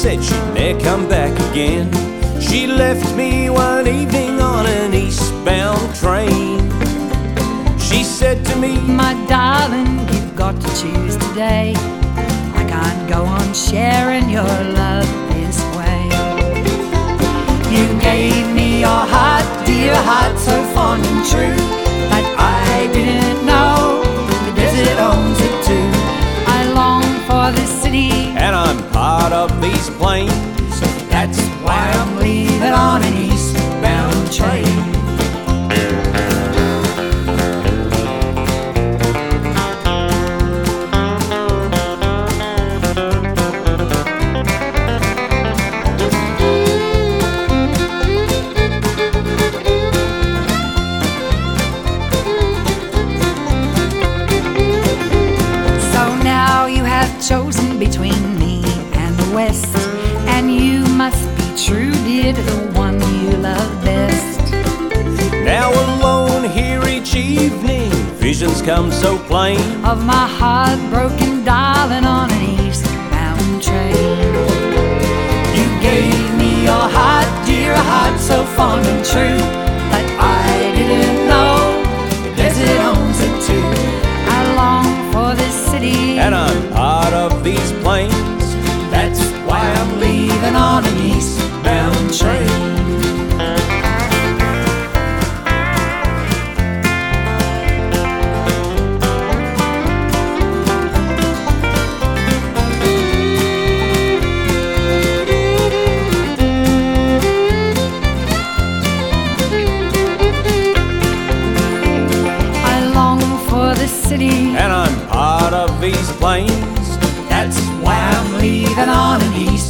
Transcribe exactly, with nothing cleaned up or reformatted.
said she'd never come back again. She left me one evening on an eastbound train. She said to me, my darling, you've got to choose today. I can't go on sharing your love this way. You gave me your heart, dear heart, so fond and true, but I didn't know the desert owns it too. I long for this city, and I'm part of these plains. that's why I'm leaving on an eastbound train. Chosen between me and the West, and you must be true, dear, to the one you love best. Now alone here each evening, visions come so plain of my heartbroken darling on an eastbound train. You gave me your heart, dear, a heart so fond and true, but I didn't know the desert owns it too. I long for this city, and I'm part of these plains. That's why I'm leaving on an eastbound train. I long for the city, and I'm part of these plains. That's why I'm leaving on an east